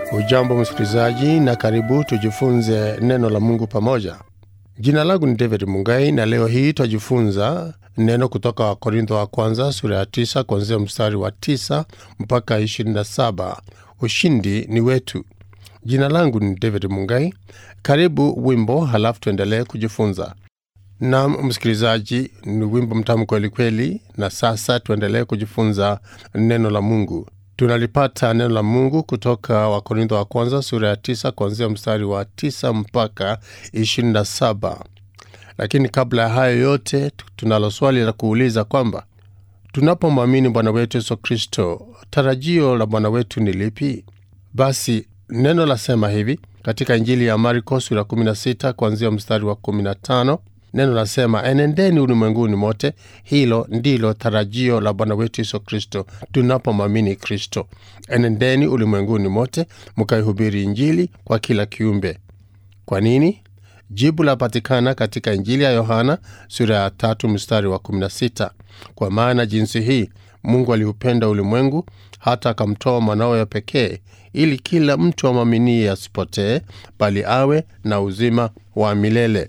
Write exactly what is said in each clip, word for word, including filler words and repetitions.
Ujambo msikilizaji na karibu tujifunze neno la Mungu pamoja. Jina langu ni David Mungai na leo hii tutajifunza neno kutoka wa Korintho wa kwanza sura ya tisa kuanzia mstari wa tisa mpaka ishirini na saba. Ushindi ni wetu. Jina langu ni David Mungai. Karibu wimbo halafu tuendelee kujifunza. Na msikilizaji, ni wimbo mtamu kweli kweli, na sasa tuendelee kujifunza neno la Mungu. Tunalipata neno la Mungu kutoka wa Korintho wa kwanza sura ya tisa kuanzia mstari wa tisa mpaka ishirini na saba. Lakini kabla ya hayo yote, tunalo swali la kuuliza kwamba tunapomwamini Bwana wetu Yesu Kristo, tarajio la Bwana wetu ni lipi? Basi neno lasema hivi katika Injili ya Marko sura kumi na sita kuanzia mstari wa kumi na tano. Neno lasema, enendeni ulimwenguni mote. Hilo ndilo tarajio la Bwana wetu Yesu Kristo tunapomwamini Kristo. Enendeni ulimwenguni mote, mkaihubiri Injili kwa kila kiumbe. Kwa nini? Jibu lapatikana katika Injili ya Yohana sura ya tatu mstari wa kumi na sita. Kwa maana jinsi hii Mungu aliupenda ulimwengu hata akamtoa mwanawe pekee, ili kila mtu amwaminie asipotee, bali awe na uzima wa milele.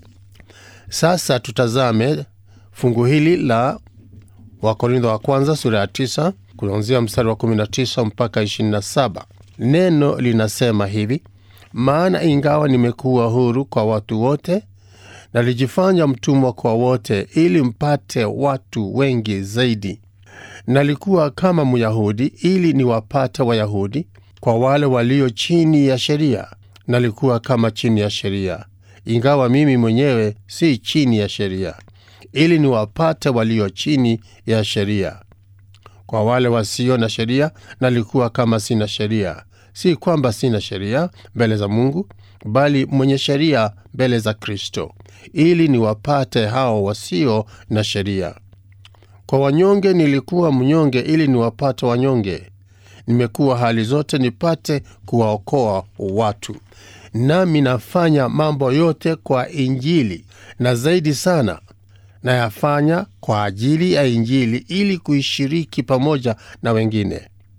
Sasa tutazame fungu hili la wa Korintho wa kwanza sura ya tisa kuanzia mstari wa kumi na tisa mpaka ishirini na saba. Neno linasema hivi: maana ingawa nimekuwa huru kwa watu wote, nalijifanya mtumwa kwa wote ili mpate watu wengi zaidi. Nalikuwa kama Myahudi ili niwapate Wayahudi. Kwa wale walio chini ya sheria, nalikuwa kama chini ya sheria, ingawa mimi mwenyewe si chini ya sheria, ili niwapate walio chini ya sheria. Kwa wale wasio na sheria, nalikuwa kama sina sheria, si kwamba sina sheria mbele za Mungu, bali mwenye sheria mbele za Kristo, ili niwapate hao wasio na sheria. Kwa wanyonge nilikuwa mnyonge ili niwapate wanyonge. Nimekuwa hali zote nipate kuwaokoa watu. Nami nafanya mambo yote kwa Injili, na zaidi sana nayafanya kwa ajili ya Injili, ili kuishiriki pamoja na wengine.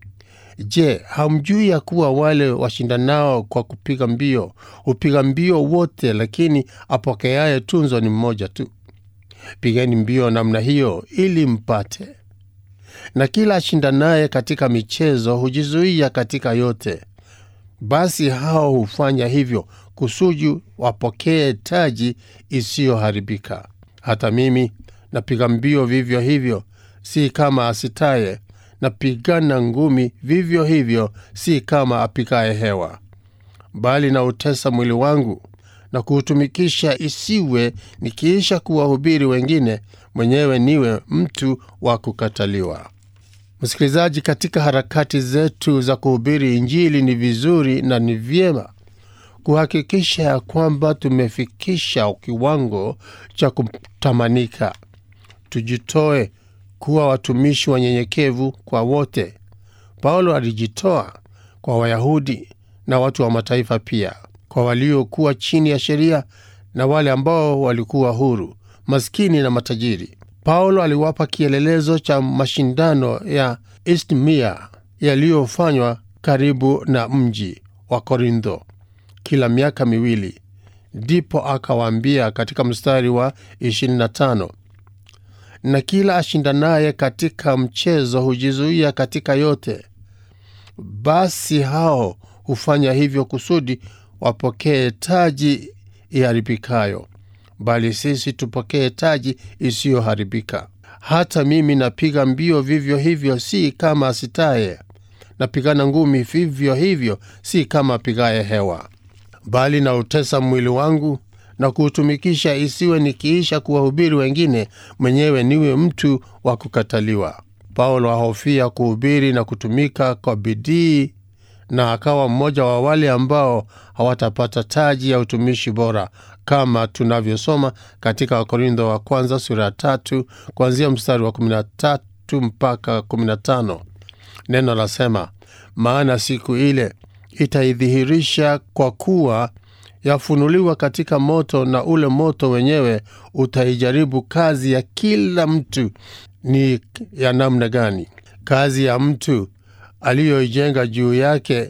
Je, hamjui ya kuwa wale washindanao kwa kupiga mbio hupiga mbio wote, lakini apokeaye tunzo ni mmoja tu? Pigeni mbio namna hiyo ili mpate. Na kila ashindanaye katika michezo hujizuia katika yote. Basi hao hufanya hivyo kusudi wapokee taji isiyoharibika. Hata mimi napiga mbio vivyo hivyo, si kama asitaye, napigana ngumi vivyo hivyo, si kama apikaye hewa, bali na utesa mwili wangu na kuutumikisha, isiwe nikiisha kuwahubiri wengine, mwenyewe niwe mtu wa kukataliwa. Msikilizaji, katika harakati zetu za kuhubiri Injili ni vizuri na ni vyema kuhakikisha ya kwamba tumefikisha kiwango cha kutamanika. Tujitoe kuwa watumishi wanyenyekevu kwa wote. Paulo alijitoa kwa Wayahudi na watu wa mataifa pia, kwa waliokuwa chini ya sheria na wale ambao walikuwa huru, maskini na matajiri. Paulo aliwapa kielelezo cha mashindano ya Isthmia yaliyofanywa karibu na mji wa Korintho kila miaka miwili. Ndipo akawaambia katika mstari wa ishirini na tano, na kila ashindanaye katika mchezo hujizuia katika yote. Basi hao hufanya hivyo kusudi wapokee taji iharibikayo, bali sisi tupokee taji isiyoharibika. Hata mimi napiga mbio vivyo hivyo, si kama asitaye, napigana ngumi vivyo hivyo, si kama apigaye hewa, bali na utesa mwili wangu na kuutumikisha, isiwe nikiisha kuwahubiri wengine, mwenyewe niwe mtu wa kukataliwa. Paulo ahofia kuhubiri na kutumika kwa bidii, na akawa mmoja wa wale ambao hawatapata taji ya utumishi bora, kama tunavyosoma katika Wakorintho wa kwanza sura tatu kuanzia mstari wa kumi na tatu mpaka kumi na tano. Neno lasema, maana siku ile itaidhihirisha, kwa kuwa yafunuliwa katika moto, na ule moto wenyewe utaijaribu kazi ya kila mtu ni ya namna gani. Kazi ya mtu aliyoijenga juu yake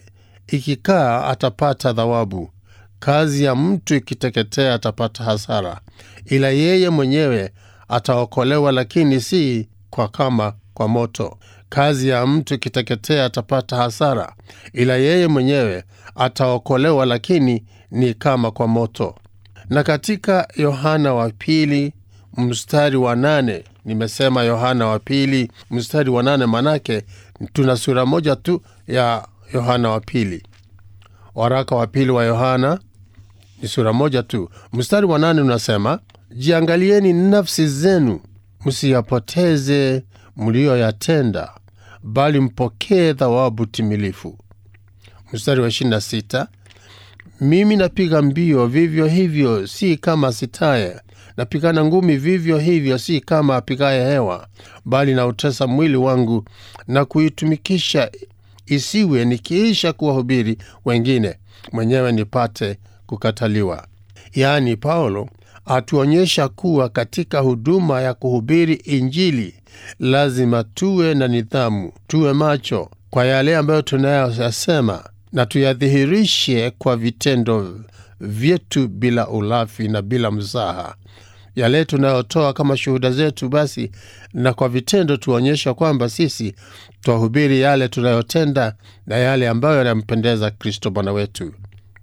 ikikaa atapata thawabu. Kazi ya mtu ikiteketea atapata hasara. Ila yeye mwenyewe ataokolewa, lakini si kwa kama kwa moto. Kazi ya mtu ikiteketea atapata hasara. Ila yeye mwenyewe ataokolewa, lakini ni kama kwa moto. Na katika Yohana wa pili mstari wa nane, nimesema Yohana wa pili mstari wa nane, manake tuna sura moja tu ya Yohana wa pili. Waraka wa pili wa Yohana ni sura moja tu. Mstari wa nane unasema, jiangalieni nafsi zenu, msiyapoteze mlioyatenda, bali mpokee thawabu timilifu. Mstari wa ishirini na sita, mimi napiga mbio vivyo hivyo, si kama sitaye, napigana ngumi vivyo hivyo, si kama apigaye hewa, bali nautesa mwili wangu na kuitumikisha, isiwe nikiisha kuwahubiri wengine, mwenyewe nipate kukataliwa. Yaani Paulo atuonyesha kuwa katika huduma ya kuhubiri Injili lazima tuwe na nidhamu, tuwe macho kwa yale ambayo tunayosema, na tuyadhihirishe kwa vitendo vyetu bila ulafi na bila mzaha. Yale tunayotoa kama shuhuda zetu, basi na kwa vitendo tuonyesha kwamba sisi tuhubiri yale tunayotenda na yale ambayo yanampendeza Kristo Bwana wetu.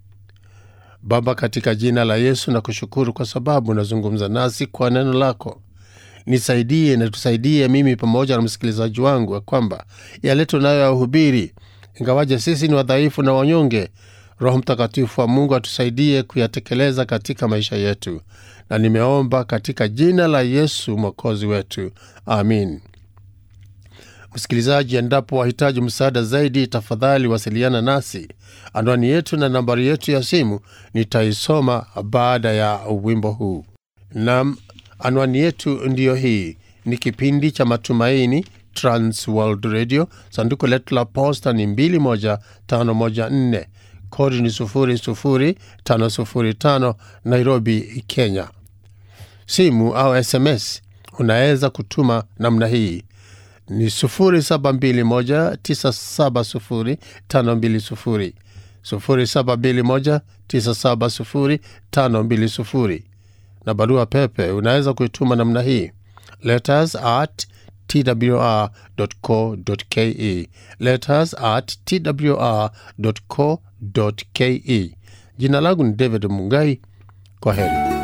Baba, katika jina la Yesu na kushukuru kwa sababu unazungumza nasi kwa neno lako. Nisaidie na tusaidie mimi pamoja na msikilizaji wangu kwamba yale tunayohubiri, ingawaje sisi ni wadhaifu na wanyonge, Roho Mtakatifu wa Mungu atusaidie kuyatekeleza katika maisha yetu. Na nimeomba katika jina la Yesu Mwokozi wetu. Amin. Msikilizaji, endapo wahitaji msaada zaidi, tafadhali wasiliana nasi. Anwani yetu na nambari yetu ya simu nitaisoma baada ya wimbo huu. Na anwani yetu ndiyo hii. Ni kipindi cha Matumaini, Trans World Radio. Sanduku letu la posta ni mbili moja tano moja nne. Kodi ni sufuri sufuri tano sufuri tano, Nairobi, Kenya. Simu au S M S unaweza kutuma namna hii. Ni sufuri saba mbili moja tisa saba sufuri tano mbili sufuri. sufuri saba mbili moja tisa saba sufuri tano mbili sufuri. Na barua pepe unaweza kuituma namna hii. letters at t w r dot co dot k e. letters at t w r dot co dot k e. Jina langu ni David Mungai. Kwa heri.